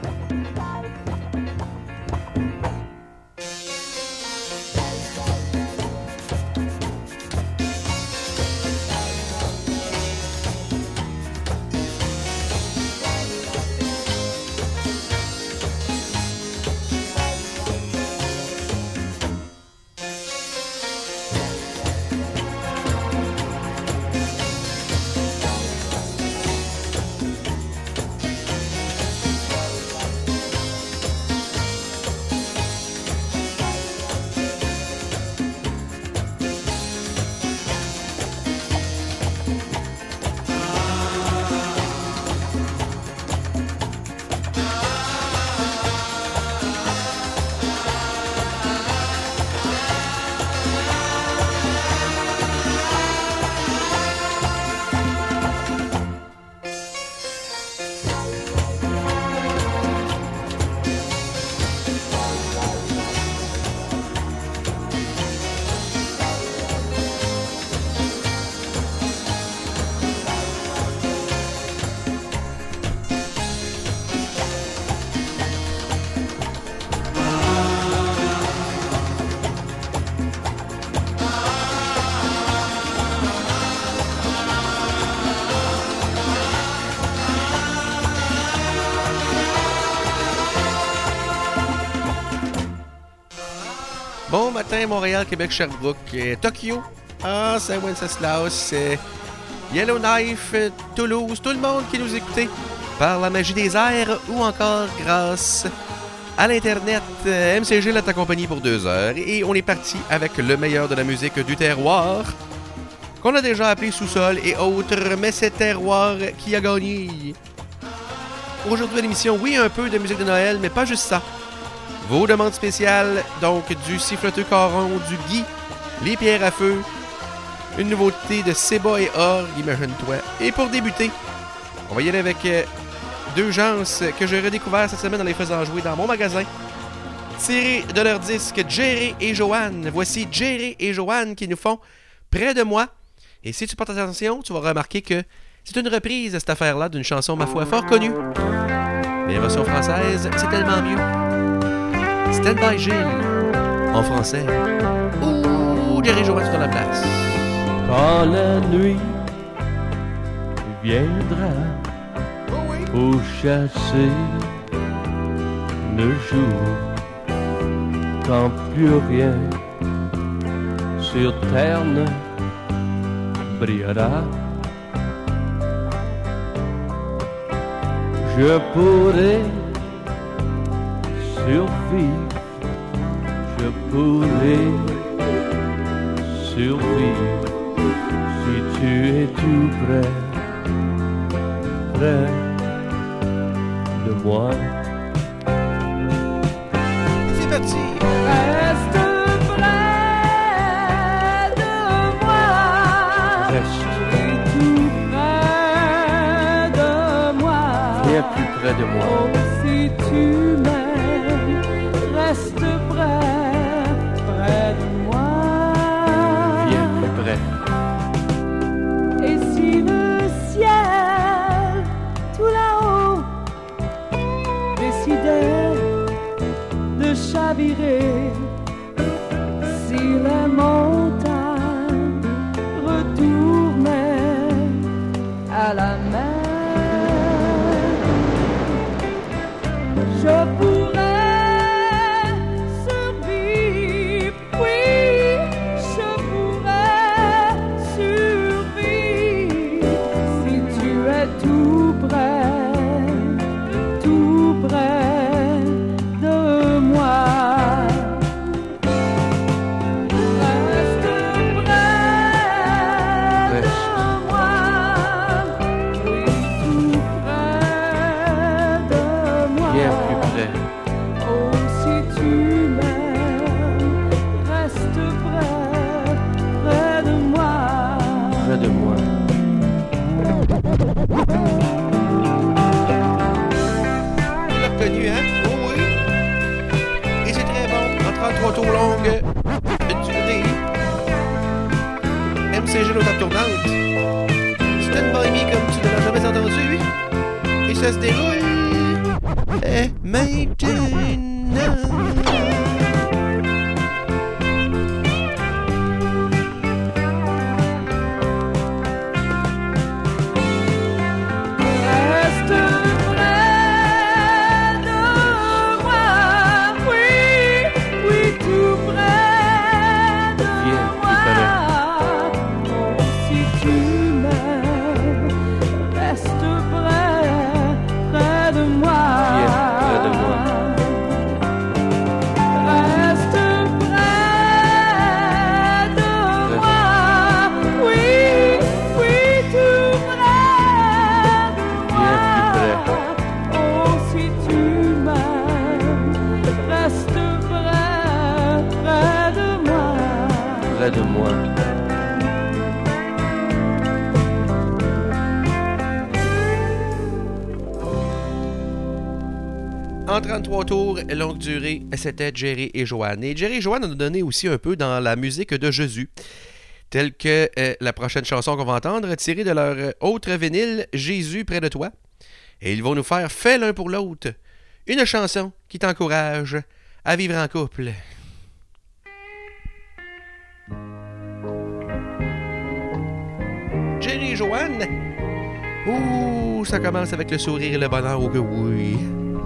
Bon matin, Montréal, Québec, Sherbrooke, Tokyo, Saint-Wenceslas, Yellowknife, Toulouse, tout le monde qui nous écoutait par la magie des airs ou encore grâce à l'Internet. MCG l'a accompagné pour 2 heures et on est parti avec le meilleur de la musique du terroir qu'on a déjà appelé sous-sol et autres, mais c'est terroir qui a gagné. Aujourd'hui à l'émission, oui, un peu de musique de Noël, mais pas juste ça. Vos demandes spéciales, donc du siffleteux caron, du Guy, les pierres à feu, une nouveauté de Seba et Org, imagine-toi. Et pour débuter, on va y aller avec 2 gens que j'ai redécouvert cette semaine en les faisant jouer dans mon magasin. Tiré de leur disque Jerry et Joanne. Voici Jerry et Joanne qui nous font Près de moi. Et si tu portes attention, tu vas remarquer que c'est une reprise, cette affaire-là, d'une chanson, ma foi, fort connue. Mais la version française, c'est tellement mieux. Stand by Gilles, en français. Ouh, Jerry Joanne sur la place. Quand la nuit viendra pour chasser le jour, quand plus rien sur terre ne brillera, je pourrai survivre, je pourrai survivre si tu es tout près de moi. C'est parti! Reste près de moi. Reste Tout près de moi. bien plus près de moi. Oh, si tu m'aimes, reste près de moi. Bien plus près. Et si le ciel, tout là-haut, décidait de chavirer, si les montagnes retournaient à la mer, je pourrais survivre, oui, je pourrais survivre si tu es tout près de moi. Reste près de moi, oui, tout près de moi. Bien plus près. Oh, si tu m'aimes, reste près de moi. Près de moi. Tu l'as reconnu, hein? Oh oui! Et c'est très bon, en 33 tours longues, une durée. MCG l'autre tournante. Stand by me comme tu ne l'as jamais entendu. Et ça se déroule. maintenant. Reste près de moi, oui, oui, tout près de Viens, moi. tout Oh, si tu m'aimes, reste près, près de moi. Viens, près de moi. Reste près de moi, oui, oui, tout près de moi. Viens plus près. Oh, si tu m'aimes, reste près, près de moi. Près de moi. En 33 tours, longue durée, c'était Jerry et Joanne. Et Jerry et Joanne nous donné aussi un peu dans la musique de Jésus, telle que la prochaine chanson qu'on va entendre, tirée de leur autre vinyle, Jésus près de toi. Et ils vont nous faire fait l'un pour l'autre une chanson qui t'encourage à vivre en couple. Jerry et Joanne. Ouh, ça commence avec le sourire et le bonheur, oh que oui.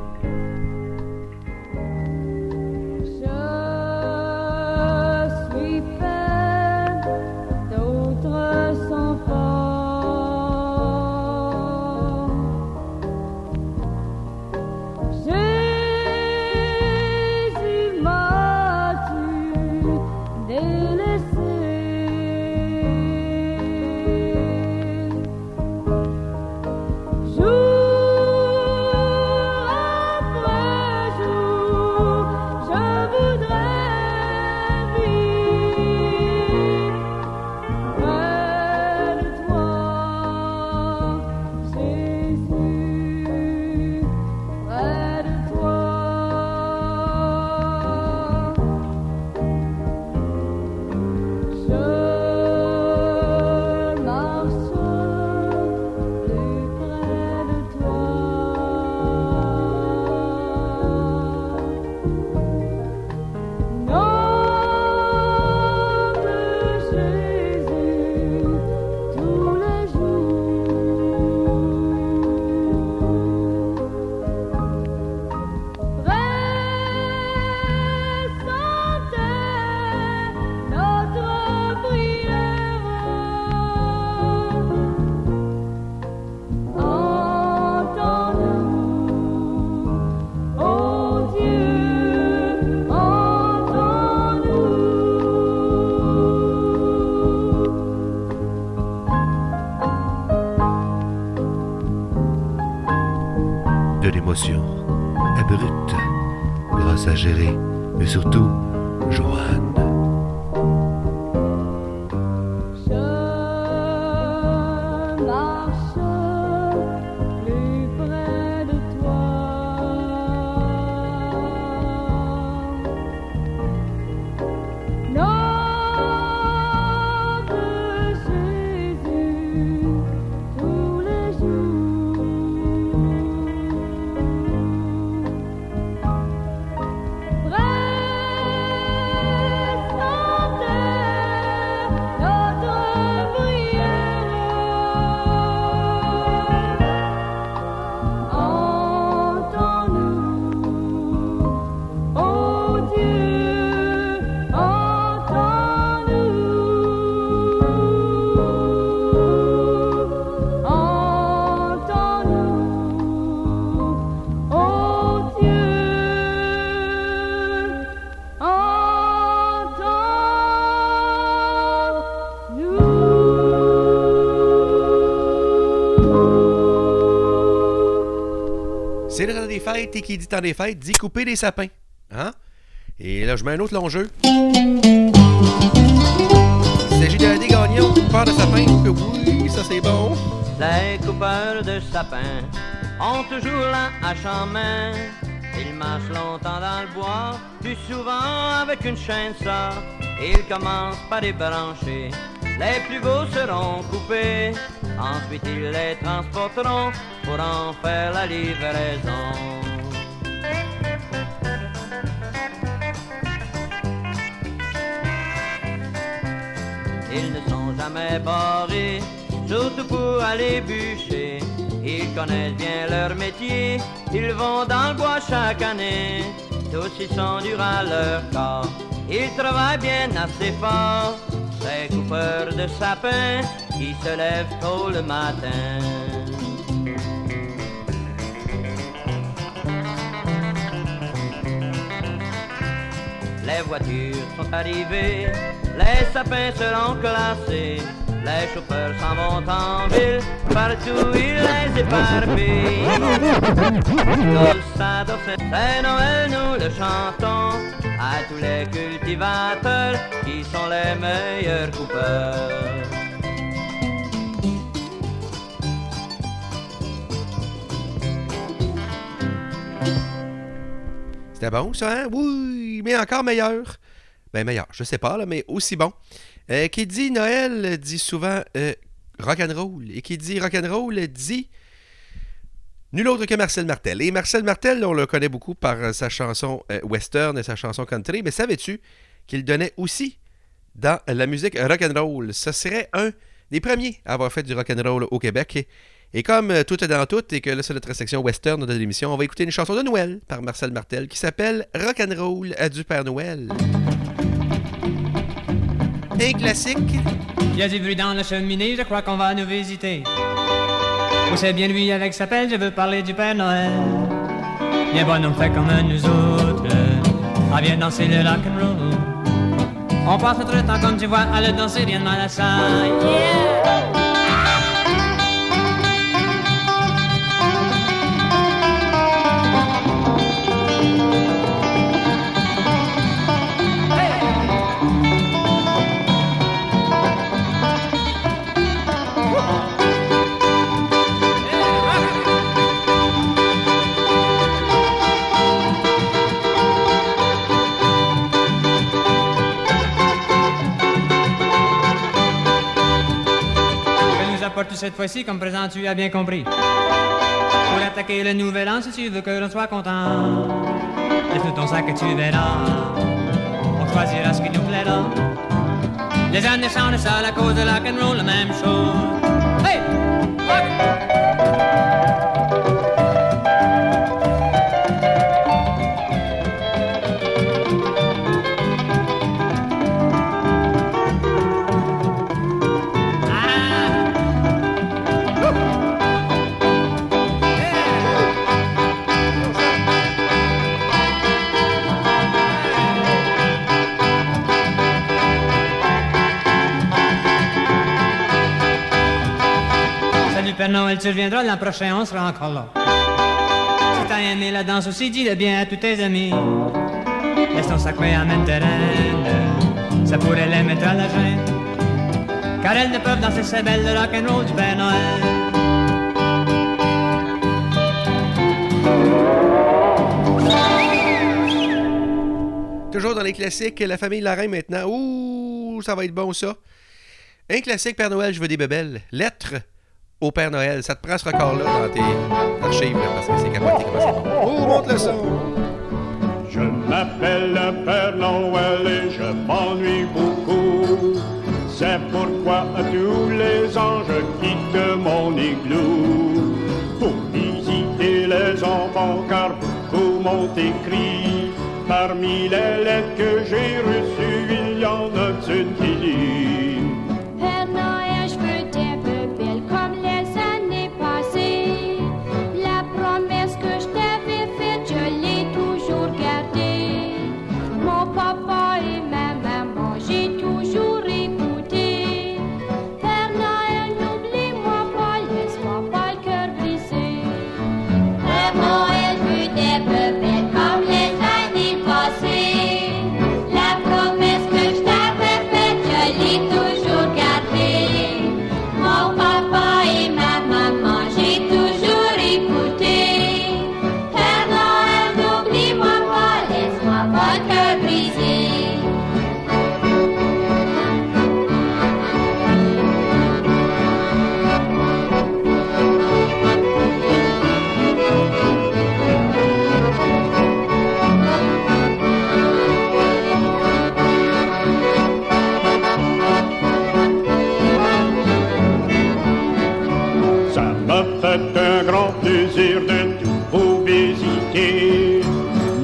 Je suis faite d'autres sans forme. Jésus, m'as-tu délaissé? Jour après jour, je voudrais vivre près de toi, Jésus, près de toi. Je marche plus près de toi. Nom de Jésus, tous les jours. Présentez notre prière. Entends-nous, oh Dieu, entends-nous. De l'émotion abrupte grâce à Jerry, mais surtout Joanne. Je marche plus près de toi. Nom de Jésus, tous les jours. C'est le temps des fêtes et qui dit temps des fêtes dit couper des sapins. Hein? Et là, je mets un autre long jeu. Il s'agit d'un des gagnants, coupeur de sapin. Oh que oui, ça c'est bon. Les coupeurs de sapins ont toujours la hache en main. Ils marchent longtemps dans le bois, plus souvent avec une chaîne ça. Ils commencent par les brancher, les plus beaux seront coupés. Ensuite ils les transporteront pour en faire la livraison. jamais barrés, surtout pour aller bûcher. Ils connaissent bien leur métier, ils vont dans le bois chaque année. Tous ils sont durs à leur corps, ils travaillent bien assez fort. Ces coupeurs de sapin qui se lèvent tôt le matin. Les voitures sont arrivées, les sapins seront classés. Les chauffeurs s'en vont en ville, partout ils les éparpillent. Tous adossés, c'est Noël, nous le chantons à tous les cultivateurs qui sont les meilleurs coupeurs. C'était bon, ça, hein? Oui, mais encore meilleur. Ben, meilleur, je sais pas, là, mais aussi bon. Qui dit Noël dit souvent rock'n'roll. Et qui dit rock'n'roll dit nul autre que Marcel Martel. Et Marcel Martel, on le connaît beaucoup par sa chanson western et sa chanson country. Mais savais-tu qu'il donnait aussi dans la musique rock'n'roll? Ce serait un des premiers à avoir fait du rock'n'roll au Québec. Et comme tout est dans tout, et que là c'est notre section western de l'émission, on va écouter une chanson de Noël par Marcel Martel qui s'appelle Rock'n'roll à du Père Noël. Un classique. Il y a du bruit dans la cheminée, je crois qu'on va nous visiter. Où c'est bien lui avec sa pelle, je veux parler du Père Noël. Bien bonhomme fait comme nous autres, ah viens danser le rock'n'roll. On passe notre temps comme tu vois, à le danser rien de mal à ça. Yeah! Tout cette fois-ci, comme présent, tu as bien compris. Pour attaquer le nouvel an, si tu veux que l'on soit content, lève ton sac et tu verras. On choisira ce qui nous plaira. Les années changent ça à cause de la rock'n'roll, la même chose. Hey! Père Noël, tu reviendras l'an prochain, on sera encore là. Si t'as aimé la danse aussi, dis-le bien à tous tes amis. Laisse ton sac, mais amène tes reines. Ça pourrait les mettre à la gêne. Car elles ne peuvent danser ces belles de rock'n'roll du Père Noël. Toujours dans les classiques, la famille Lorrain maintenant. Ouh, ça va être bon ça. Un classique Père Noël, je veux des bébelles. Lettres au Père Noël. Ça te prend ce record-là dans tes archives, là, parce que c'est capoté comme ça. Oh, monte le son! Je m'appelle le Père Noël et je m'ennuie beaucoup. C'est pourquoi tous les ans je quitte mon igloo pour visiter les enfants car beaucoup m'ont écrit. Parmi les lettres que j'ai reçues, il y en a une qui dit Père Noël, je veux des bébelles comme les années passées. La promesse que je t'avais faite, je l'ai toujours gardée. Mon papa et ma maman, j'ai toujours écouté. Père Noël, n'oublie-moi pas, laisse-moi pas le cœur brisé. Père Noël, je veux des bébelles comme les années passées. La promesse que je t'avais faite, je l'ai toujours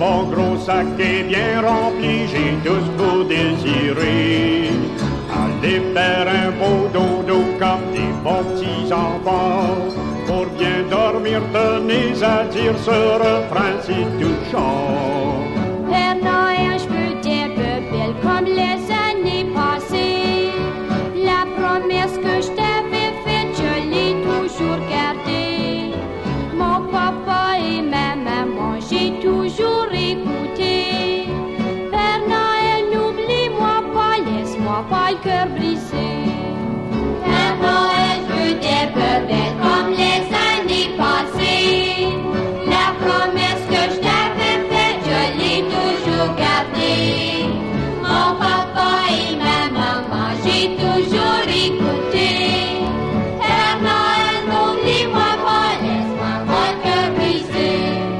Mon gros sac est bien rempli, j'ai tout ce que vous désirez. Allez faire un beau dodo comme des bons petits enfants. Pour bien dormir, tenez à dire ce refrain si touchant. Père Noël, je veux des bébelles comme les années passées. La promesse que je t'avais faite, je l'ai toujours gardée. Mon papa et ma maman, j'ai toujours écouté. Père Noël, n'oublie-moi pas, laisse-moi pas le cœur brisé. Père Noël, je veux des bébelles comme les années passées. La promesse que je t'avais faite, je l'ai toujours gardée. Mon papa et ma maman, j'ai toujours écouté. Père Noël, n'oublie-moi pas, laisse-moi pas le cœur brisé.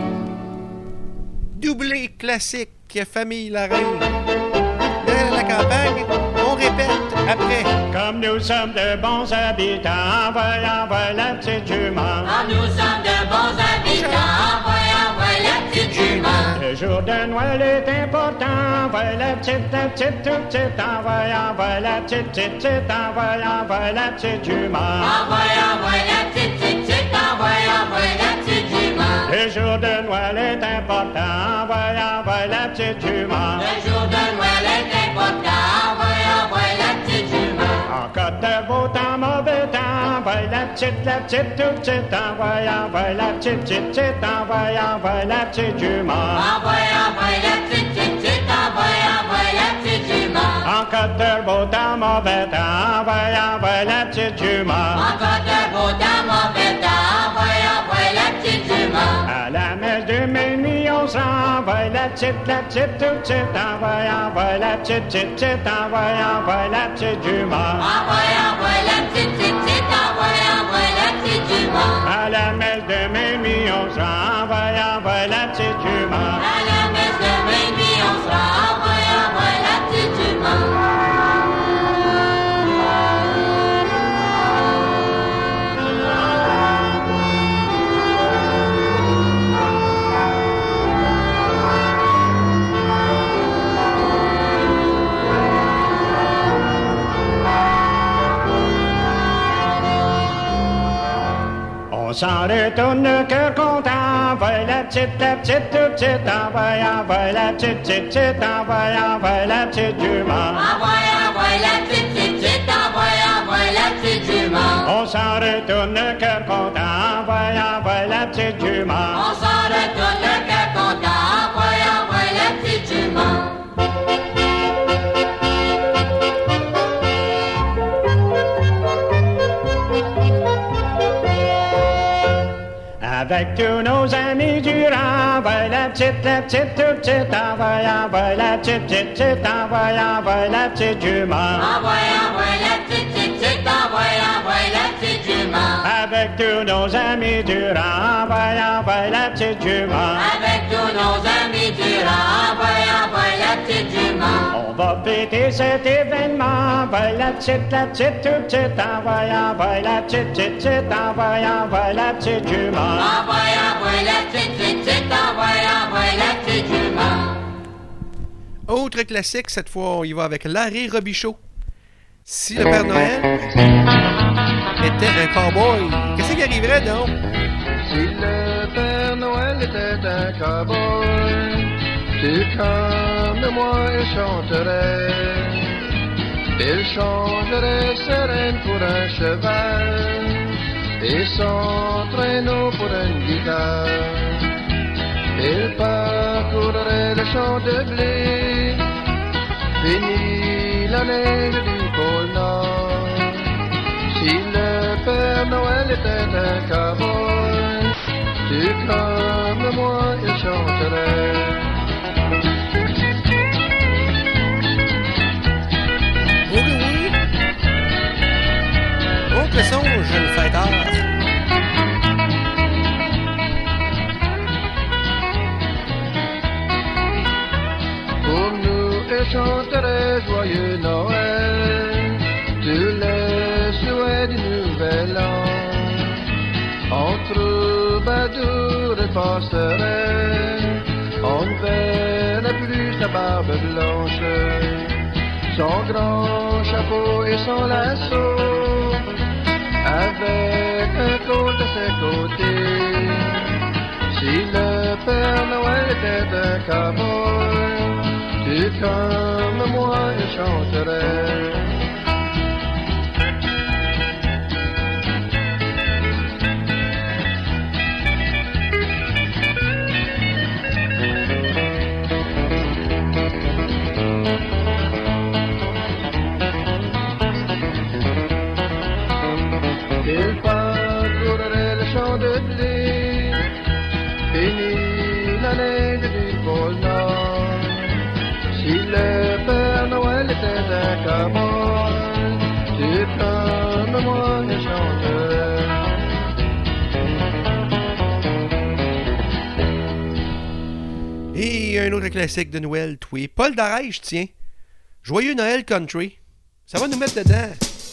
Doublé classique, famille la reine. Dans la campagne, on répète après. Comme nous sommes de bons habitants, envoie la petite jument. Comme nous sommes de bons habitants, envoie la petite jument. Le jour de Noël est important, envoie la petite, toute petite, envoie la petite, envoie la petite jument. Envoie la petite, envoie la petite jument. Le jour de Noël est important, envoie la petite jument. Le jour de Noël est important, envoie la petite jument. En cas de beau temps, mauvais temps, envoie la petite, toute petite, envoie la petite, envoie la petite jument. Envoie la petite, envoie la petite jument. En cas de beau temps, mauvais temps, envoie la petite jument. En cas de beau temps, mauvais temps, envoie la petite jument. À la messe de minuit, on s'envoie la petite, toute petite, envoie la petite, envoie la petite jument. Envoie la petite, envoie la petite jument. À la messe de minuit, on s'envoie la petite jument. À la messe de minuit, on se envoie la petite jument. On s'en retourne le cœur content, envoie la petite, toute petite, envoie la petite, envoie la petite jument. Envoie la petite, envoie la petite jument. On s'en retourne le cœur content, envoie la petite jument. On s'en retourne le cœur content, envoie la petite jument. Avec tous nos amis du rang, envoie la petite, toute petite, envoie la petite, envoie la petite jument. Envoie la petite, envoie la petite jument. Avec tous nos amis du rang, envoie la petite jument. Avec tous nos amis du rang, envoie la petite jument. On va fêter cet événement, envoie la petite, toute petite, envoie la petite, envoie la petite jument. Envoie la petite, envoie la petite jument. Autre classique, cette fois, on y va avec Larry Robichaud. Si le Père Noël était un cowboy, qu'est-ce qui arriverait donc? Si le Père Noël était un cowboy, tout comme moi il chanterait. Il changerait ses rênes pour un cheval et son traîneau pour une guitare. Il parcourrait le champ de blé, fini la neige du pôle Nord. Si le Père Noël était un cowboy, tout comme moi il chanterait. Oui. Autre son, jeune fêtard. Pour nous, il chanterait joyeux Noël, tous les souhaits du nouvel an. En troubadour il passerait, en veille barbe blanche, son grand chapeau et son lasso, avec un côte à ses côtés. Si le Père Noël était un cowboy, tu comme moi je chanterais. Il parcourrait le champ de blé, fini la neige du pôle Nord. Si le Père Noël était un cowboy, tu comme moi je chanterais. Et un autre classique de Noël, oui. Paul Darèche, tiens. Joyeux Noël Country. Ça va nous mettre dedans.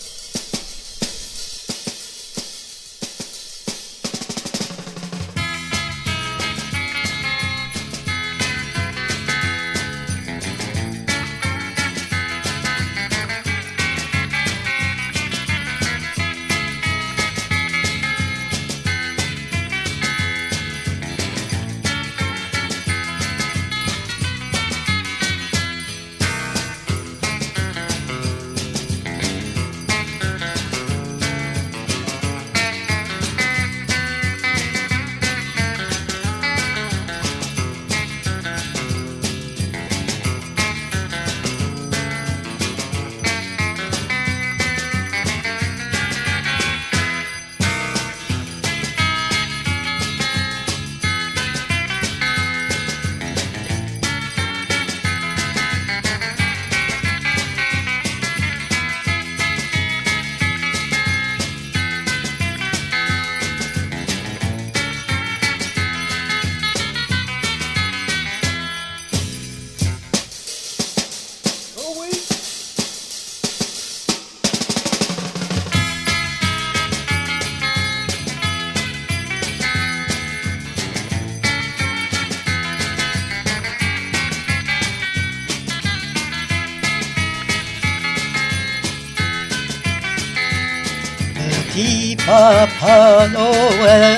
Petit Papa Noël.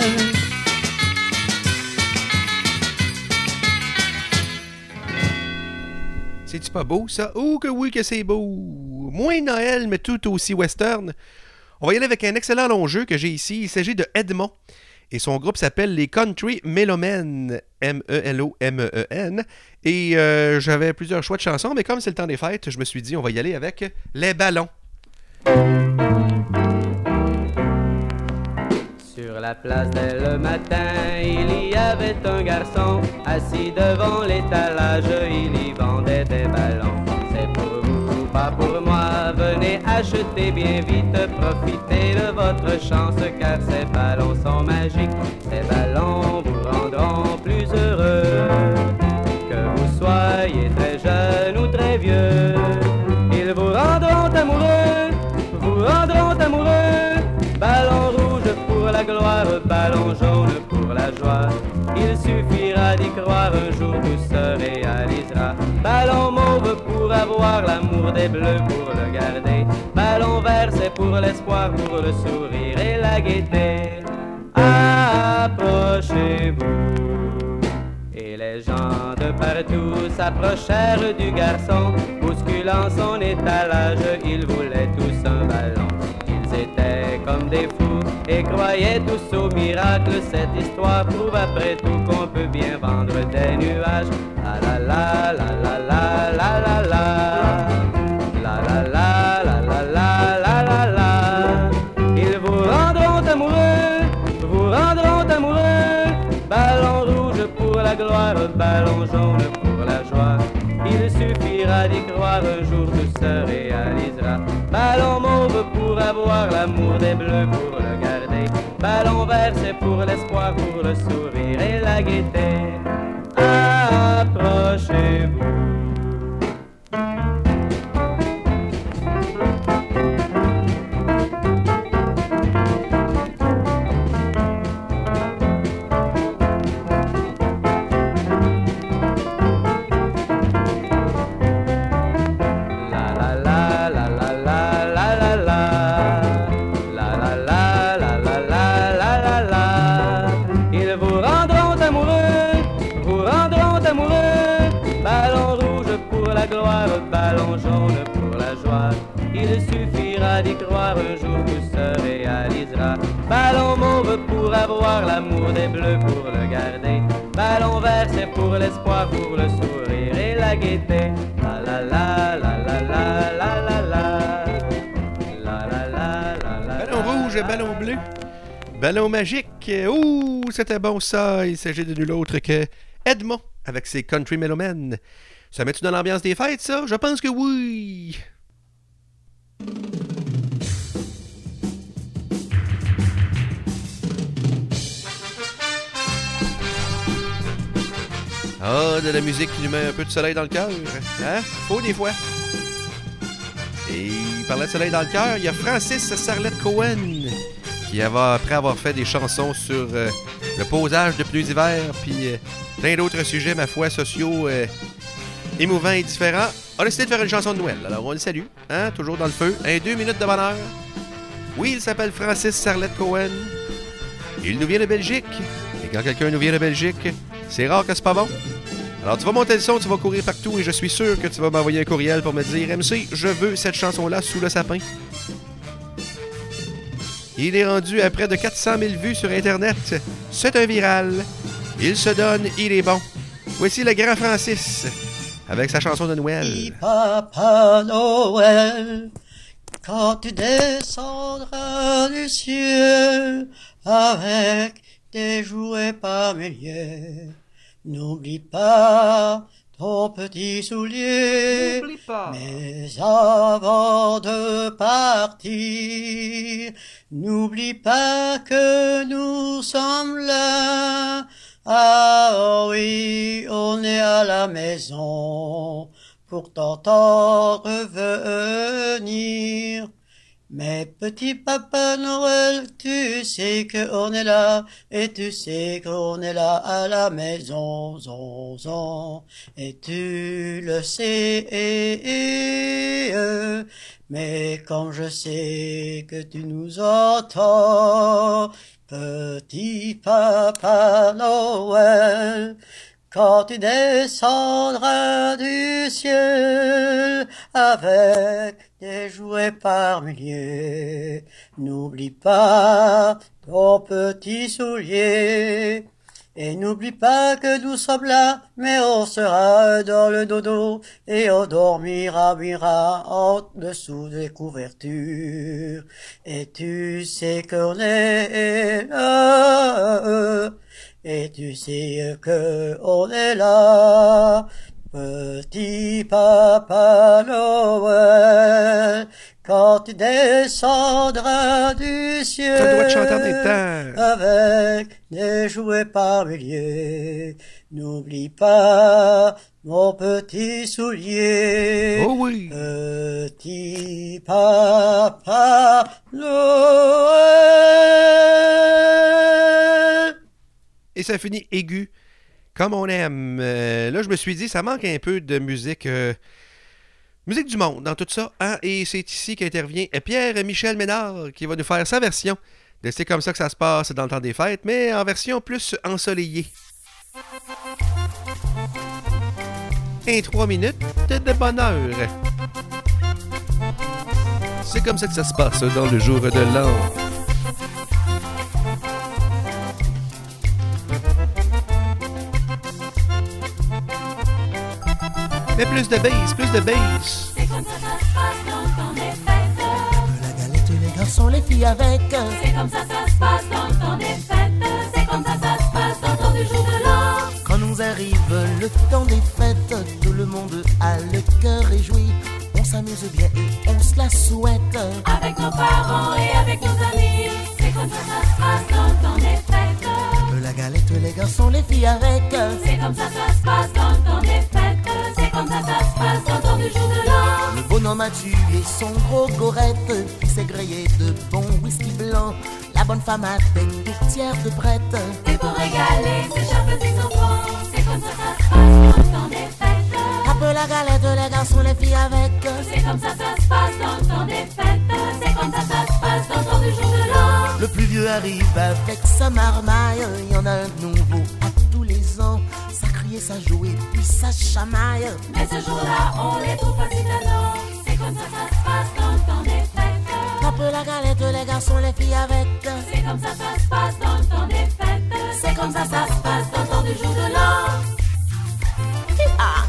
C'est-tu pas beau, ça? Oh, que oui, que c'est beau! Moins Noël, mais tout aussi western. On va y aller avec un excellent long jeu que j'ai ici. Il s'agit de Edmond. Et son groupe s'appelle les Country Melomen. M-E-L-O-M-E-N. Et j'avais plusieurs choix de chansons, mais comme c'est le temps des fêtes, je me suis dit, on va y aller avec Les Ballons. Sur la place dès le matin, il y avait un garçon assis devant l'étalage, il y vendait des ballons. C'est pour vous, pas pour moi, venez acheter bien vite, profitez de votre chance car ces ballons sont magiques. Ces ballons vous rendront plus heureux, que vous soyez très jeune ou très vieux. Ils vous rendront amoureux, vous rendront amoureux. Ballon rouge pour la gloire, ballon jaune pour la joie. Il suffira d'y croire, un jour tout se réalisera. Ballon mauve pour avoir l'amour des bleus, pour le garder. Ballon vert c'est pour l'espoir, pour le sourire et la gaieté. Approchez-vous. Et les gens de partout s'approchèrent du garçon, bousculant son étalage, ils voulaient tous un ballon. Ils étaient comme des fous et croyaient tous au miracle. Cette histoire prouve après tout qu'on peut bien vendre des nuages. La la la la la la la la la. La la la la la la la la la. Ils vous rendront amoureux, vous rendront amoureux. Ballon rouge pour la gloire, ballon jaune pour la joie. Il suffira d'y croire, un jour tout se réalisera. Ballon mauve pour avoir l'amour des bleus, pour le garder. Ballon vert c'est pour l'espoir, pour le sourire et la gaieté. Approchez-vous. ballon jaune pour la joie. Il suffira d'y croire, un jour tout se réalisera. Ballon mauve pour avoir l'amour des bleus pour le garder. Ballon vert c'est pour l'espoir, pour le sourire et la gaieté. La la la la la la la la la. La la la la la. Ballon rouge, ballon bleu. Ballon magique. Ouh, c'était bon ça. Il s'agit de nul autre que Edmond avec ses Country Melomen. Ça met-tu dans l'ambiance des fêtes, ça? Je pense que oui. Ah, de la musique qui nous met un peu de soleil dans le cœur. Hein? Faut des fois. Et il parlait de soleil dans le cœur. Il y a Francis Sarlette Cohen qui, après avoir fait des chansons sur le posage de pneus d'hiver, puis plein d'autres sujets, ma foi, sociaux, émouvants et différents, a décidé de faire une chanson de Noël. Alors, on le salue, hein? Toujours dans le feu. 2 minutes de bonheur. Oui, il s'appelle Francis Sarlette Cohen. Il nous vient de Belgique. Et quand quelqu'un nous vient de Belgique, c'est rare que c'est pas bon. Alors, tu vas monter le son, tu vas courir partout et je suis sûr que tu vas m'envoyer un courriel pour me dire « MC, je veux cette chanson-là sous le sapin. » Il est rendu à près de 400 000 vues sur Internet. C'est un viral. Il se donne, il est bon. Voici le grand Francis avec sa chanson de Noël. Papa Noël, quand tu descendras du ciel avec des jouets par milliers, n'oublie pas ton petit soulier. N'oublie pas. Mais avant de partir, n'oublie pas que nous sommes là. Ah oui, on est à la maison pour t'entendre venir. Mais petit papa Noël, tu sais qu'on est là, et tu sais qu'on est là à la maison, et tu le sais, mais comme je sais que tu nous entends, petit papa Noël, quand tu descendras du ciel avec des jouets par milliers, n'oublie pas ton petit soulier. Et n'oublie pas que nous sommes là, mais on sera dans le dodo, et on dormira en dessous des couvertures. Et tu sais qu'on est là, et tu sais que on est là, petit papa Noël, quand tu descendras du ciel. Ça doit te chanter en même temps. Avec des jouets par milliers, n'oublie pas mon petit soulier. Oh oui. Petit papa Noël. Et ça finit aigu, comme on aime. Là, je me suis dit, ça manque un peu de musique... musique du monde dans tout ça, hein? Et c'est ici qu'intervient Pierre-Michel Ménard qui va nous faire sa version de C'est comme ça que ça se passe dans le temps des fêtes, mais en version plus ensoleillée. Et 3 minutes de bonheur. C'est comme ça que ça se passe dans le jour de l'an. Mais plus de bass, plus de bass. C'est comme ça ça se passe dans le temps des fêtes. La galette, les garçons, les filles avec. C'est comme ça ça se passe dans le temps des fêtes. C'est comme ça ça se passe dans le temps du jour de l'an. Quand nous arrive le temps des fêtes, tout le monde a le cœur réjoui. On s'amuse bien et on se la souhaite. Avec nos parents et avec nos amis. C'est comme ça ça se passe dans le temps des fêtes. La galette, les garçons, les filles avec. C'est comme ça ça se passe dans le temps des fêtes. C'est comme ça ça se passe dans le temps du jour de l'an. Le bonhomme a tué son gros gorette, puis s'est grillé de bon whisky blanc. La bonne femme a des tourtières de prête. C'est pour régaler ses chers petits enfants. C'est comme ça ça se passe dans le temps des fêtes. Un peu la galette, les garçons, les filles avec. C'est comme ça ça se passe dans le temps des fêtes. C'est comme ça ça se passe dans le temps du jour de l'an. Le plus vieux arrive avec sa marmaille. Il y en a un nouveau à tous les ans. Ça crie crier, ça joue et puis ça chamaille. Mais ce jour-là, on les trouve pas si tannants. C'est comme ça se passe dans le temps des fêtes. Tape la galette, les garçons, les filles avec. C'est comme ça se passe dans le temps des fêtes. C'est comme ça se passe dans le temps du jour de l'an. Ah.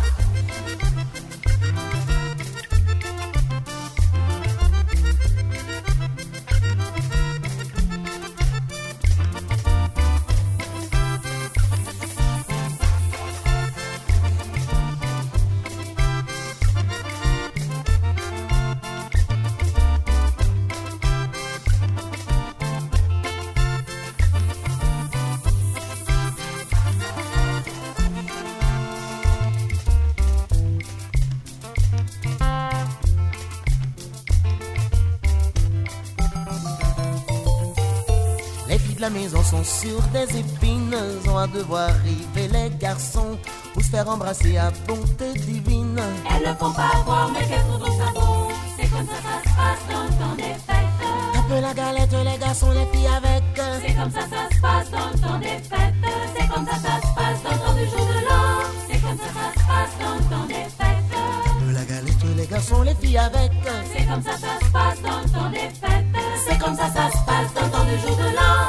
La maison sont sur des épines, ont à devoir arriver les garçons pour se faire embrasser à bonté divine. Elles ne font pas voir mais qu'elles trouvent ça bon. C'est comme ça se passe dans le temps des fêtes. Tape la galette, les garçons, les filles avec. C'est comme ça se passe dans le temps des fêtes. C'est comme ça se passe dans le temps du jour de l'an. C'est comme ça se passe dans le temps des fêtes. Tape la galette, les garçons, les filles avec. C'est comme ça se passe dans le temps des fêtes. C'est comme ça se passe dans le temps du jour de l'an.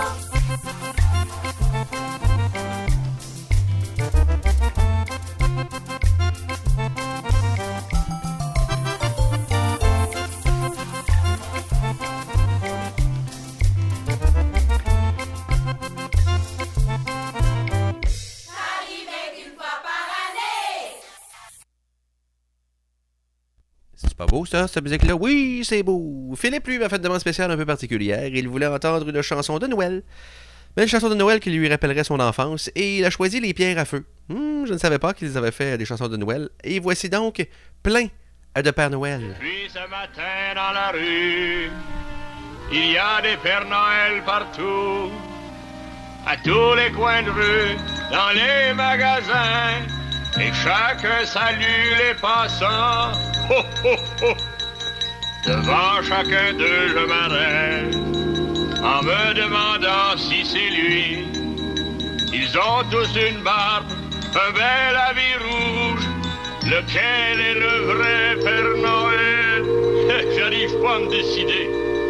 C'est pas beau, ça, cette musique-là? Oui, c'est beau. Philippe, lui, m'a fait une demande spéciale un peu particulière. Il voulait entendre une chanson de Noël. Mais une chanson de Noël qui lui rappellerait son enfance. Et il a choisi Les Pierres à Feu. Je ne savais pas qu'ils avaient fait des chansons de Noël. Et voici donc Plein de Père Noël. Puis ce matin dans la rue, il y a des Pères Noël partout. À tous les coins de rue, dans les magasins. Et chacun salue les passants. Ho, ho, ho. Devant chacun d'eux, je m'arrête en me demandant si c'est lui. Ils ont tous une barbe, un bel habit rouge. Lequel est le vrai Père Noël? J'arrive pas à me décider.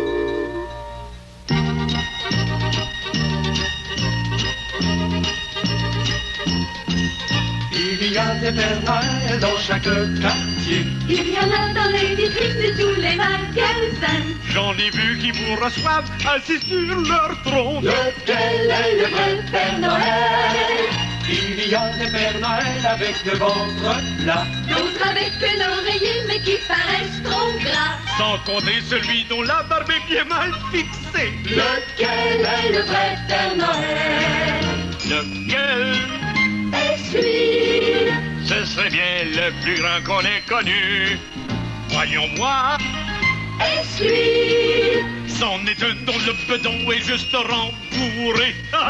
Il y a des Pères Noël dans chaque quartier. Il y en a dans les vitrines de tous les magasins. J'en ai vu qui vous reçoivent assis sur leur trône. Lequel est le vrai Père Noël? Il y a des Pères Noël avec de ventres plats. D'autres avec un oreiller mais qui paraissent trop gras. Sans compter celui dont la barbe est bien mal fixée. Lequel est le vrai Père Noël? Lequel? Est-ce lui? Ce serait bien le plus grand qu'on ait connu. Voyons-moi. Est-ce lui? C'en est un dont le bedon est juste rembourré.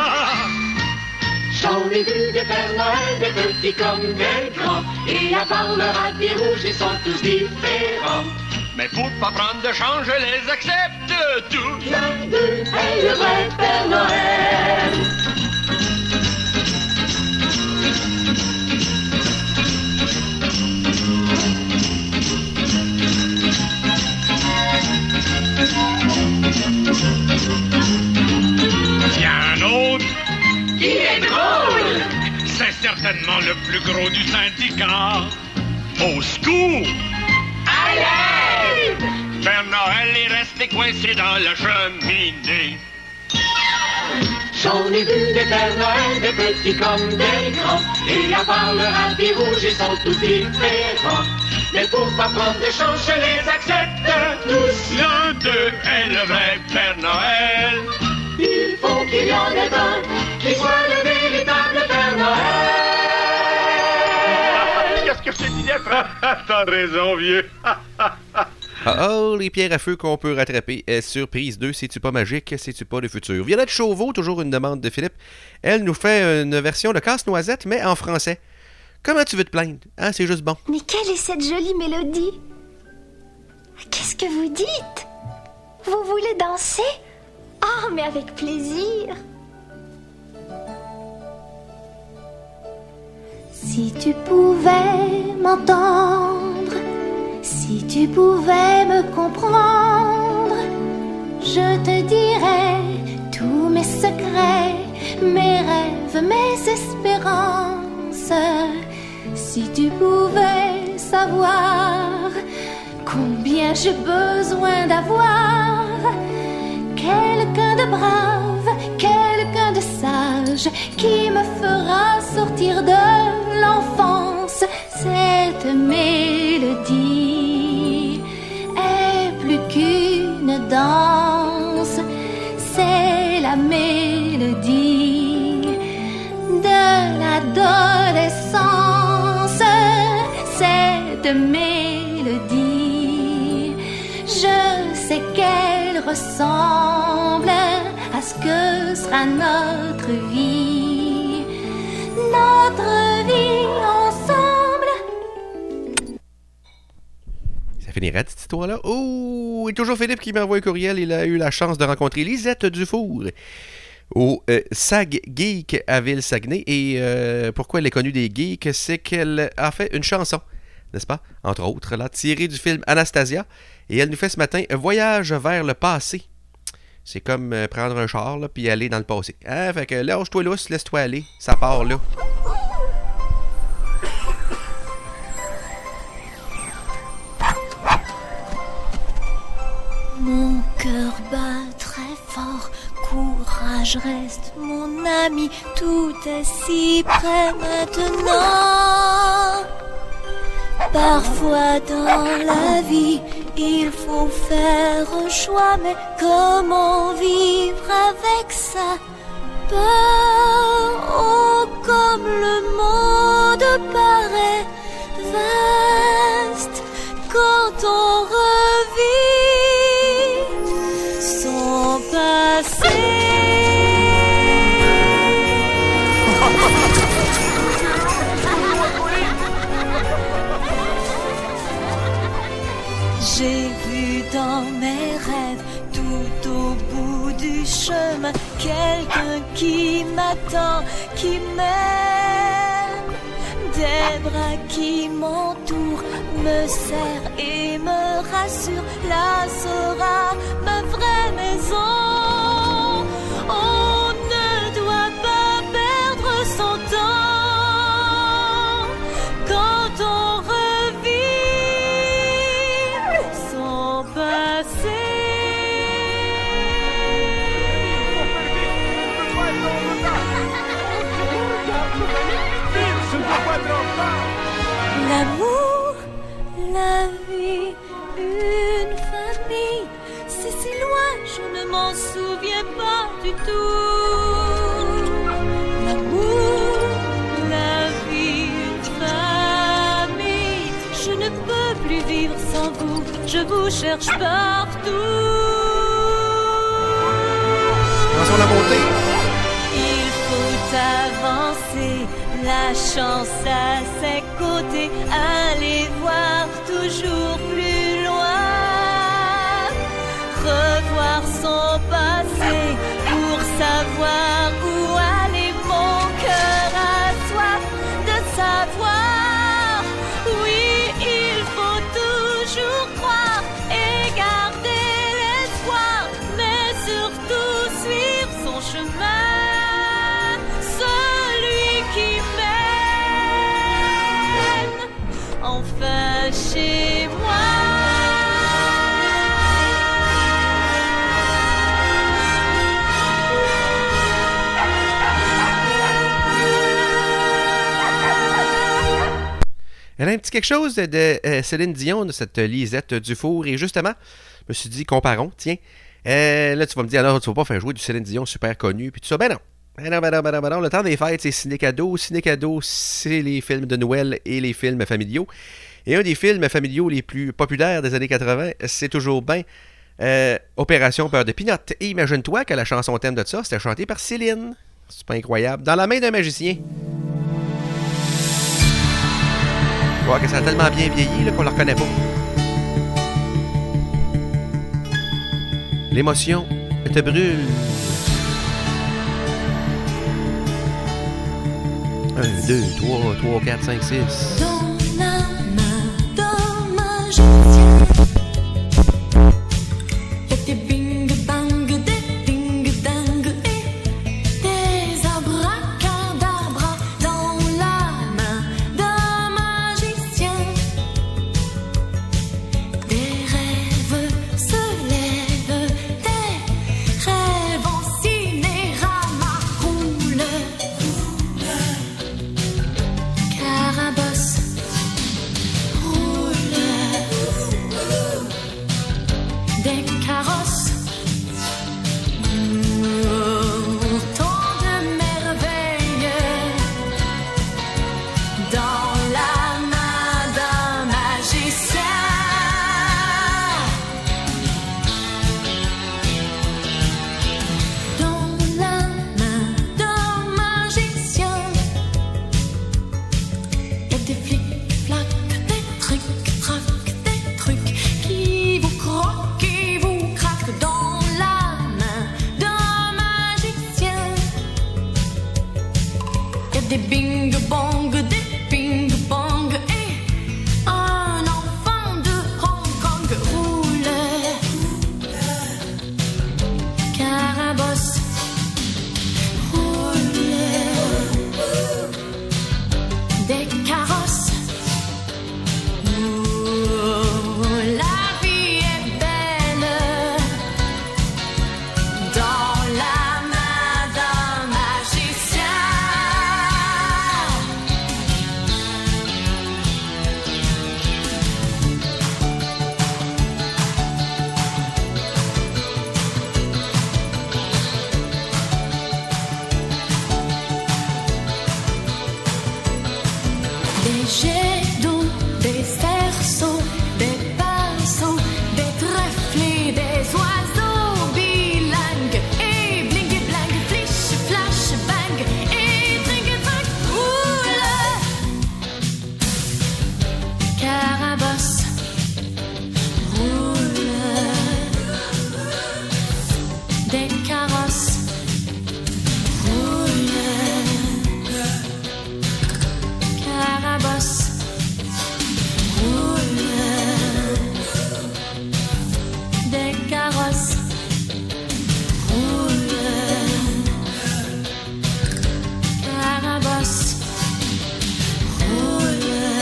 J'en ai vu des Pères Noël, des petits comme des grands. Et à part leur habit rouge, ils sont tous différents. Mais pour pas prendre de change, je les accepte tous. L'un d'eux est le vrai Père Noël. Il y a un autre. Il est drôle. C'est certainement le plus gros du syndicat. Au secours! À l'aide. Père Noël est resté coincé dans la cheminée. J'en ai vu des Pères Noël, des petits comme des grands. Et à part leur habit rouge, ils sont tous différents. Mais pour pas prendre de chance, je les accepte tous. L'un d'eux est le vrai Père Noël. Il faut qu'il y en ait un qui soit le véritable Père Noël. Qu'est-ce que je t'ai dit d'être? T'as raison, vieux. Oh, les pierres à feu qu'on peut rattraper. Surprise 2, c'est-tu pas magique? C'est-tu pas le futur? Violette Chauveau, toujours une demande de Philippe. Elle nous fait une version de Casse-Noisette, mais en français. Comment tu veux te plaindre? Hein, c'est juste bon. Mais quelle est cette jolie mélodie? Qu'est-ce que vous dites? Vous voulez danser? Oh, mais avec plaisir. Si tu pouvais m'entendre, si tu pouvais me comprendre, je te dirais tous mes secrets, mes rêves, mes espérances. Si tu pouvais savoir combien j'ai besoin d'avoir quelqu'un de brave, quelqu'un de sage qui me fera sortir de l'enfance. Cette mélodie est plus qu'une danse, c'est la mélodie de l'adolescence. Cette mélodie, je sais qu'elle ressemble à ce que sera notre vie ensemble. Ça finirait cette histoire-là. Oh, et toujours Philippe qui m'envoie un courriel. Il a eu la chance de rencontrer Lisette Dufour au SAG Geek à Ville-Saguenay. Et pourquoi elle est connue des geeks, c'est qu'elle a fait une chanson, n'est-ce pas? Entre autres, là, tirée du film Anastasia. Et elle nous fait ce matin un voyage vers le passé. C'est comme prendre un char, là, puis aller dans le passé. Hein? Fait que lâche-toi lousse, laisse-toi aller. Ça part là. Mon cœur bat très fort, courage reste mon ami, tout est si près maintenant. Parfois dans la vie, il faut faire un choix, mais comment vivre avec sa peur? Oh, comme le monde paraît vaste quand on revit son passé. J'ai vu dans mes rêves, tout au bout du chemin, quelqu'un qui m'attend, qui m'aime. Des bras qui m'entourent, me serrent et me rassurent. Là sera ma vraie maison. On ne doit pas perdre son temps quand on revit son passé. L'amour, la vie, une famille, c'est si loin, je ne m'en souviens pas du tout. L'amour, la vie, une famille, je ne peux plus vivre sans vous, je vous cherche partout. Attention la montée. Il faut avancer, la chance à ses côtés, aller voir toujours plus loin, revoir son passé pour savoir où aller. Mon cœur a soif de savoir. Oui, il faut toujours croire et garder l'espoir, mais surtout suivre son chemin. Enfin chez moi. Elle a un petit quelque chose de Céline Dion, de cette Lisette Dufour. Et justement, je me suis dit, comparons, tiens. Là, tu vas me dire, alors, tu vas pas faire jouer du Céline Dion super connu, puis tout ça. Ben non. Ben non. Le temps des fêtes, c'est ciné-cadeau. Ciné-cadeau, c'est les films de Noël et les films familiaux. Et un des films familiaux les plus populaires des années 80, c'est toujours bien Opération Beurre de Pinot. Et imagine-toi que la chanson thème de ça, c'était chantée par Céline. C'est pas incroyable. Dans la main d'un magicien. Je vois que ça a tellement bien vieilli là, qu'on ne le reconnaît pas. L'émotion te brûle. 1, 2, 3, 3, 4, 5, 6. Dans la main d'un magicien, y'a des bing-bang, des ding-dang et des abracadabras. Dans la main d'un magicien, des rêves se lèvent, des rêves en cinérama roulent. Carabosse roule, des carrosses, tant de merveilles dans la main d'un magicien. Dans la main d'un magicien, y'a des flics-flacs, des trucs-tracs, des trucs qui vous croquent, qui vous craquent. Dans la main d'un magicien, y'a des bing-bong, des ping-pong et un enfant de Hong Kong roule. Carabosse roule, des carrosses. La vie est belle dans la main d'un magicien. Des jets d'eau, des cerceaux, des pinceaux, des trèfles, des oiseaux bilingues et bling et blang, flish, flash, bang et drink et drink roule. Carabosse roule, des carrosses roule. Carabosse roule, des carrosses roule. Carabosse roule,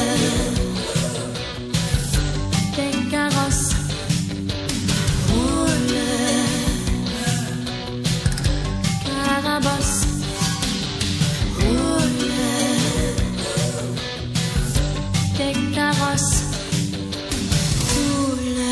des carrosses roule. Carabosse roule, des carrosses roule.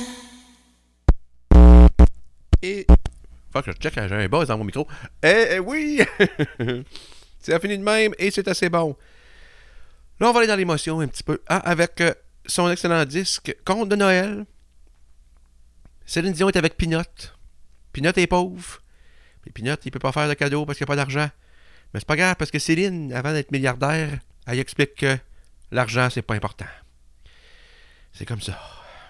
Et. Faut que je check, j'ai un buzz dans mon micro. Oui! C'est fini de même et c'est assez bon. Là, on va aller dans l'émotion un petit peu. Avec son excellent disque Conte de Noël. Céline Dion est avec Pinot. Pinot est pauvre. Puis Pinot, il peut pas faire de cadeau parce qu'il n'y a pas d'argent. Mais c'est pas grave parce que Céline, avant d'être milliardaire, elle explique que l'argent, c'est pas important. C'est comme ça.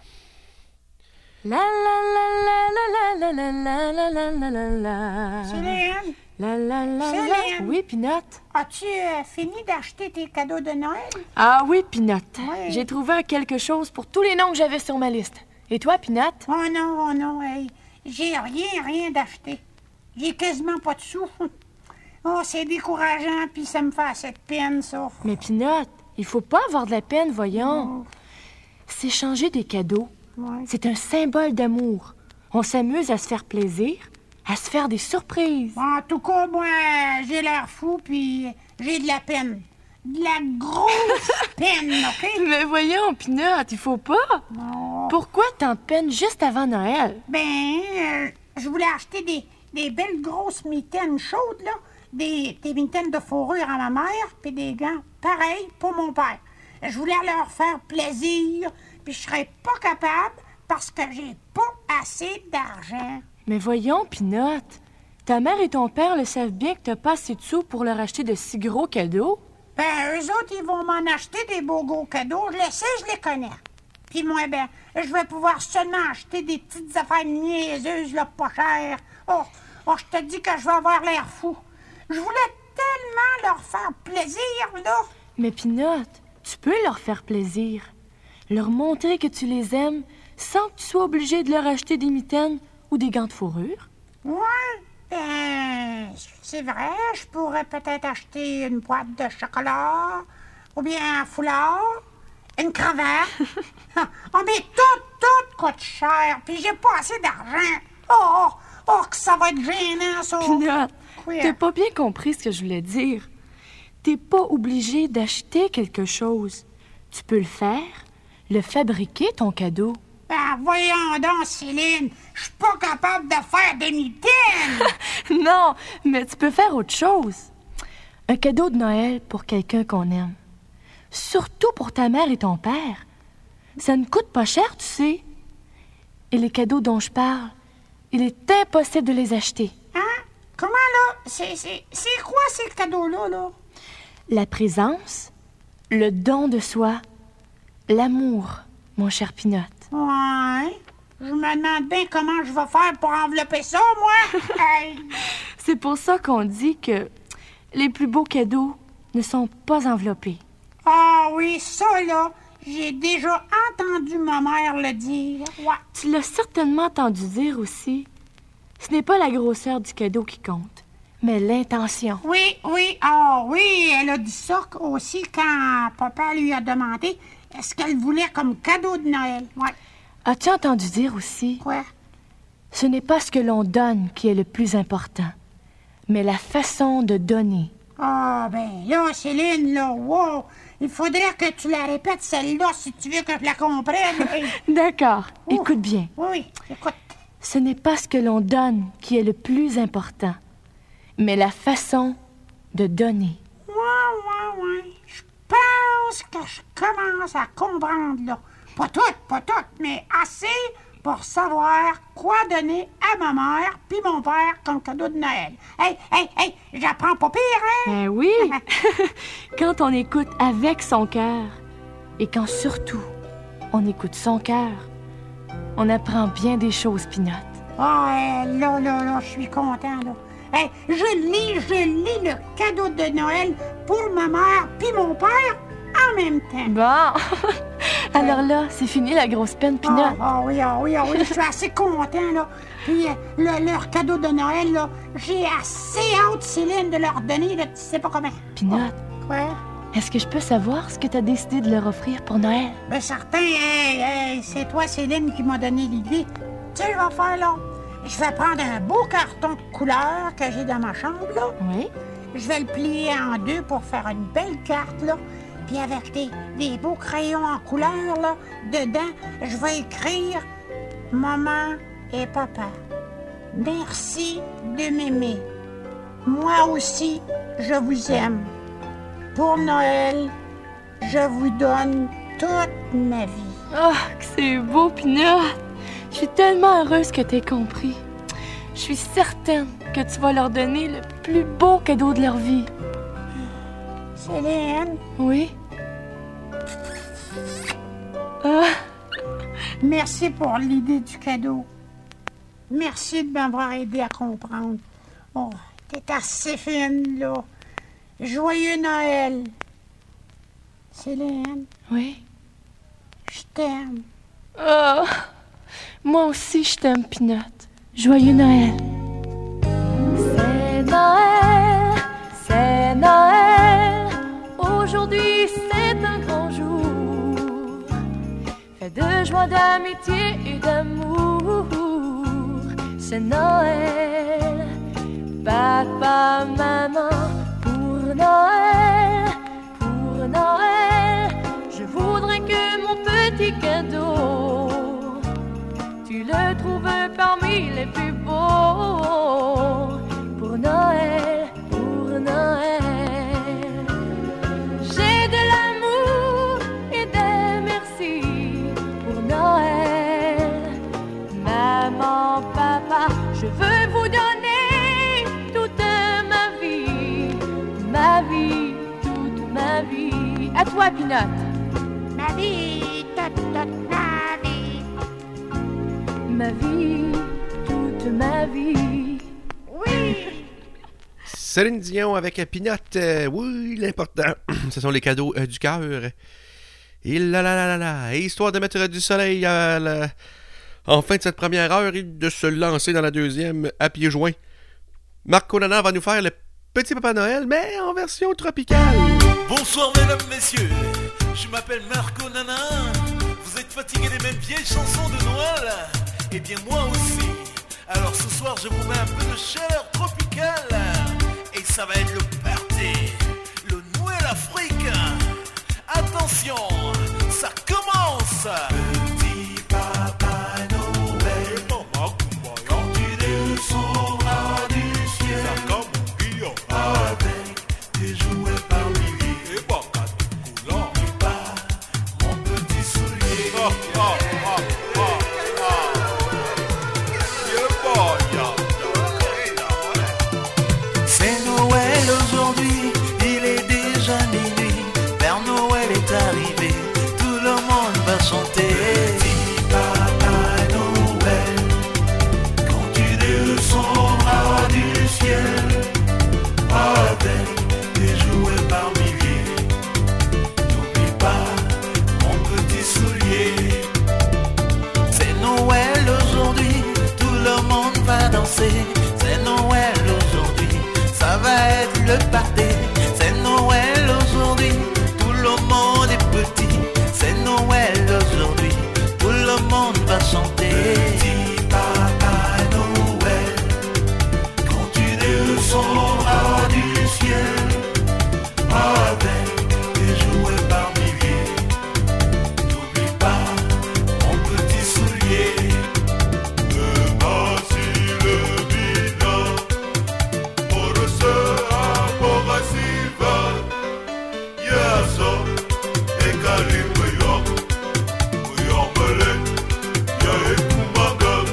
La la la la la la la la la la la la. Céline? La la la Céline? la. Oui, Pinot. As-tu fini d'acheter tes cadeaux de Noël? Ah oui, Pinot. Oui. J'ai trouvé quelque chose pour tous les noms que j'avais sur ma liste. Et toi, Pinot? Oh non, hey. J'ai rien d'acheter. J'ai quasiment pas de sous. Oh, c'est décourageant, puis ça me fait assez de peine, ça. Mais Pinot, il faut pas avoir de la peine, voyons. S'échanger des cadeaux, c'est un symbole d'amour. On s'amuse à se faire plaisir, à se faire des surprises. En tout cas, moi, j'ai l'air fou, puis j'ai de la peine. De la grosse peine, OK? Mais voyons, Pinot, il faut pas. Non. Pourquoi tant de peine juste avant Noël? Je voulais acheter des belles grosses mitaines chaudes, là. Des mitaines de fourrure à ma mère, puis des gants pareils pour mon père. Je voulais leur faire plaisir, puis je serais pas capable parce que j'ai pas assez d'argent. Mais voyons, Pinot, ta mère et ton père le savent bien que t'as pas assez de sous pour leur acheter de si gros cadeaux. Eux autres, ils vont m'en acheter des beaux gros cadeaux. Je le sais, je les connais. Puis moi, je vais pouvoir seulement acheter des petites affaires niaiseuses, là, pas chères. Oh, je te dis que je vais avoir l'air fou. Je voulais tellement leur faire plaisir, là. Mais Pinot, tu peux leur faire plaisir. Leur montrer que tu les aimes sans que tu sois obligé de leur acheter des mitaines ou des gants de fourrure. Ouais, c'est vrai, je pourrais peut-être acheter une boîte de chocolat, ou bien un foulard, une cravate. Oh, mais tout coûte cher, puis j'ai pas assez d'argent. Oh, que ça va être gênant, ça. Pinot, Oui. t'as pas bien compris ce que je voulais dire. T'es pas obligé d'acheter quelque chose. Tu peux le faire, le fabriquer, ton cadeau. Ben, voyons donc, Céline, je suis pas capable de faire des mitaines. Non, mais tu peux faire autre chose. Un cadeau de Noël pour quelqu'un qu'on aime. Surtout pour ta mère et ton père. Ça ne coûte pas cher, tu sais. Et les cadeaux dont je parle, il est impossible de les acheter. Hein? Comment, là? C'est quoi ces cadeaux-là, là? La présence, le don de soi, l'amour, mon cher Pinot. Ouais. Je me demande bien comment je vais faire pour envelopper ça, moi. Hey. C'est pour ça qu'on dit que les plus beaux cadeaux ne sont pas enveloppés. Ah oui, ça, là, j'ai déjà entendu ma mère le dire. Ouais. Tu l'as certainement entendu dire aussi. Ce n'est pas la grosseur du cadeau qui compte, mais l'intention. Oui, elle a dit ça aussi quand papa lui a demandé est-ce qu'elle voulait comme cadeau de Noël. Ouais. As-tu entendu dire aussi? Quoi? Ce n'est pas ce que l'on donne qui est le plus important, mais la façon de donner. Ah, ben là, Céline, là, wow! Il faudrait que tu la répètes, celle-là, si tu veux que je la comprenne. D'accord. Écoute bien. Oui, écoute. Ce n'est pas ce que l'on donne qui est le plus important, mais la façon de donner. Ouais. Je pense que je commence à comprendre, là. Pas toutes, mais assez pour savoir quoi donner à ma mère puis mon père comme cadeau de Noël. Hey, j'apprends pas pire, hein? Oui, quand on écoute avec son cœur et quand surtout on écoute son cœur, on apprend bien des choses, Pinot. Ah, là, je suis content, là. Hey, je lis le cadeau de Noël pour ma mère puis mon père en même temps. Bon, alors là, c'est fini la grosse peine, Pinot. Ah oui, je suis assez content, là. Puis leur cadeau de Noël, là, j'ai assez hâte, Céline, de leur donner, là, tu sais pas comment. Pinot. Quoi? Est-ce que je peux savoir ce que tu as décidé de leur offrir pour Noël? Ben certain, hey, c'est toi, Céline, qui m'a donné l'idée. Tu sais, je vais faire, là. Je vais prendre un beau carton de couleur que j'ai dans ma chambre, là. Oui. Je vais le plier en deux pour faire une belle carte, là. Puis avec des beaux crayons en couleur, là, dedans, je vais écrire « Maman et papa, merci de m'aimer. Moi aussi, je vous aime. Pour Noël, je vous donne toute ma vie. » Oh, que c'est beau, Pinot! Je suis tellement heureuse que t'aies compris. Je suis certaine que tu vas leur donner le plus beau cadeau de leur vie. Céline? Oui? Ah. Merci pour l'idée du cadeau. Merci de m'avoir aidé à comprendre. Oh, t'es assez fine, là. Joyeux Noël. Céline? Oui? Je t'aime. Oh! Moi aussi, je t'aime, Pinot. Joyeux Noël. C'est Noël, c'est Noël. Aujourd'hui, c'est un grand jour. Fait de joie, d'amitié et d'amour. C'est Noël. Papa, maman, pour Noël, pour Noël. Je voudrais que mon petit cadeau, tu le trouves parmi les plus beaux. Pour Noël, pour Noël. J'ai de l'amour et des merci pour Noël. Maman, papa, je veux vous donner toute ma vie, toute ma vie. À toi, Pinot. Ma vie, toute ma vie. Ma vie, toute ma vie. Oui! Céline Dion avec Pinot. Oui, l'important, ce sont les cadeaux du cœur. Et là là là là là. Et histoire de mettre du soleil en fin de cette première heure et de se lancer dans la deuxième à pieds joints. Marc Onana va nous faire le Petit Papa Noël, mais en version tropicale. Bonsoir mesdames, messieurs. Je m'appelle Marc Onana. Vous êtes fatigués des mêmes vieilles chansons de Noël? Eh bien moi aussi. Alors ce soir je vous mets un peu de chaleur tropicale. Et ça va être le party, le Noël Afrique. Attention, ça commence. Petit Papa Noël, quand tu descendras du ciel avec des jouets par milliers, et pas mon petit soulier. C'est Noël aujourd'hui, il est déjà minuit. Père Noël est arrivé, tout le monde va chanter. Petit Papa Noël, quand tu descendras du ciel avec des jouets par milliers, n'oublie pas mon petit soulier. C'est Noël aujourd'hui, tout le monde va danser. C'est Noël aujourd'hui, ça va être le party. C'est Noël aujourd'hui, tout le monde est petit. C'est Noël aujourd'hui, tout le monde va chanter. Petit Papa Noël, quand tu descendras du ciel avec des jouets par milliers, n'oublie pas mon petit soulier. Voici le bilan pour ce rapport Silva. Yaso et Calibre Yambele, Yaekumaga.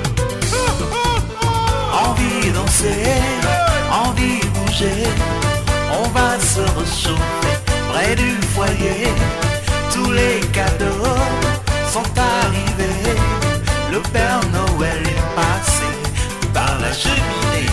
Envie danser, envie bouger, on va se réchauffer près du foyer. Tous les cadeaux sont arrivés, le Père Noël est passé par la cheminée.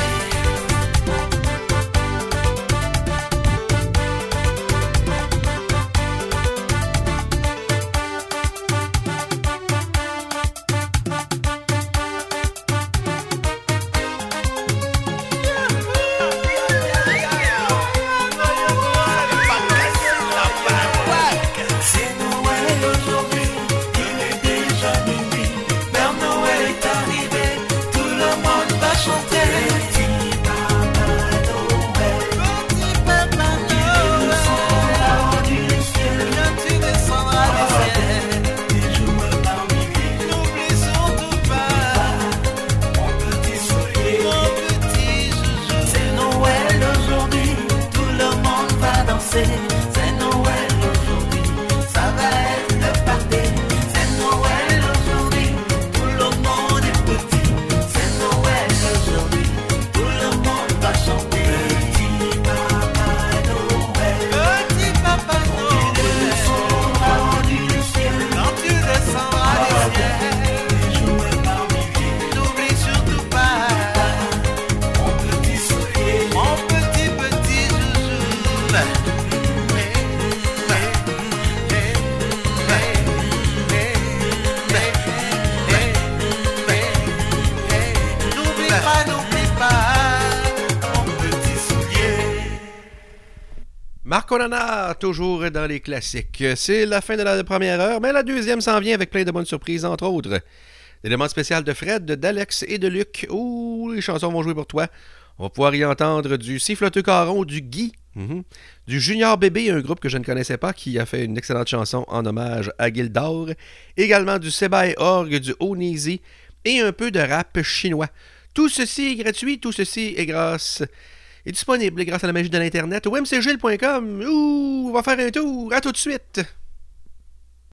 C'est Noël aujourd'hui, il est déjà minuit. Père Noël est arrivé, tout le monde va chanter. Petit Papa Noël, petit Papa Noël, du ciel, tu descendras du ciel. Des jouets par milliers, n'oublie surtout pas mon petit soulier, mon petit joujou. C'est Noël aujourd'hui, tout le monde va danser. C'est Noël aujourd'hui, ça va être le party. C'est Noël aujourd'hui, tout le monde est petit. C'est Noël aujourd'hui, tout le monde va chanter. Petit Papa Noël, petit Papa Noël, tu descendras du ciel. Quand tu descendras du ciel, des jouets par milliers, n'oublie surtout pas mon petit soulier, mon petit joujou. N'oublie pas mon petit soulier. Marc Onana, toujours dans les classiques. C'est la fin de la première heure, mais la deuxième s'en vient avec plein de bonnes surprises, entre autres. L'élément spécial de Fred, d'Alex et de Luc. Ouh, les chansons vont jouer pour toi. On va pouvoir y entendre du Siffloteux Caron, du Guy, du Junior Bébé, un groupe que je ne connaissais pas, qui a fait une excellente chanson en hommage à Gildor. Également du Seba et Orgue, du Onizi et un peu de rap chinois. Tout ceci est gratuit, tout ceci est disponible grâce à la magie de l'Internet au mcgil.com. Ouh, on va faire un tour. À tout de suite.